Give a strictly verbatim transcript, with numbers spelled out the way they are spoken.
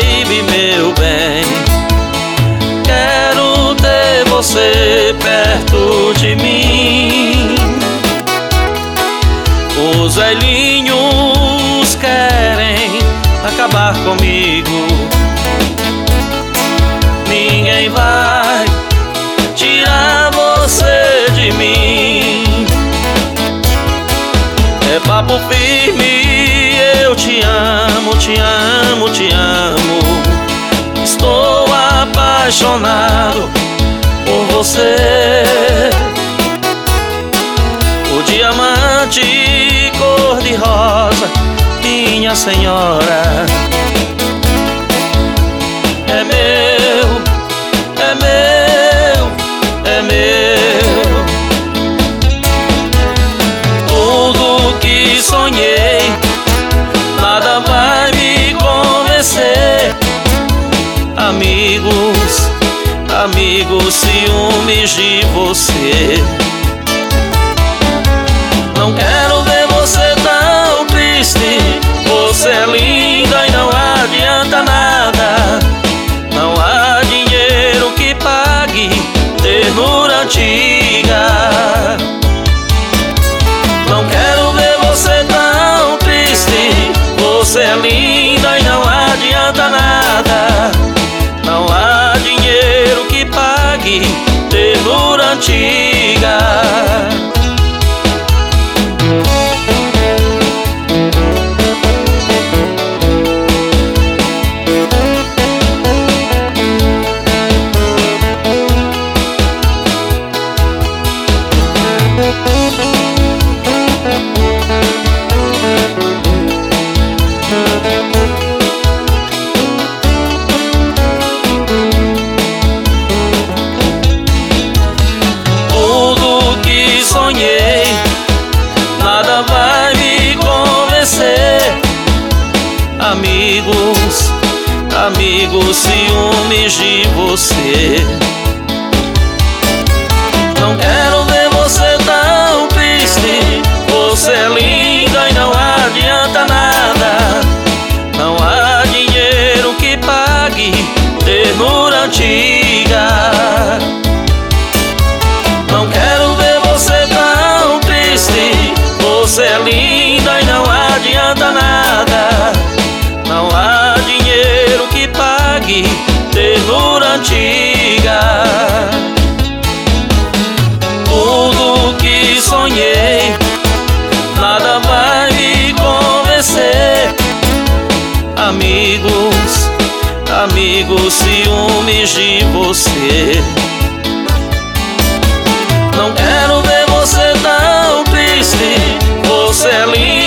baby, meu bem. Quero ter você perto de mim. Os velhinhos querem acabar comigo. Ninguém vai tirar você de mim. É papo firme, eu te amo, te amo, te amo. Estou apaixonado por você. O diamante cor-de-rosa, minha senhora, é meu, é meu, é meu. Tudo que sonhei, nada vai me convencer. Amigos, amigos, ciúmes de você. Não quero ver você tão triste. Você é linda e não adianta nada. Não há dinheiro que pague ternura antiga. Não quero ver você tão triste. Você é linda e não adianta nada. Não há dinheiro que pague ternura antiga. Tudo que sonhei, nada vai me convencer. Amigos, amigos, ciúmes de você. Não quero ver você tão triste. Você é linda e não adianta nada. Não há dinheiro que pague ternura antiga. Não quero ver você tão triste. Você é linda e não adianta nada. Não há dinheiro que pague ternura antiga. Tudo que sonhei, nada vai me convencer. Amigos, amigos, ciúmes de você. Não quero ver você tão triste. Você é linda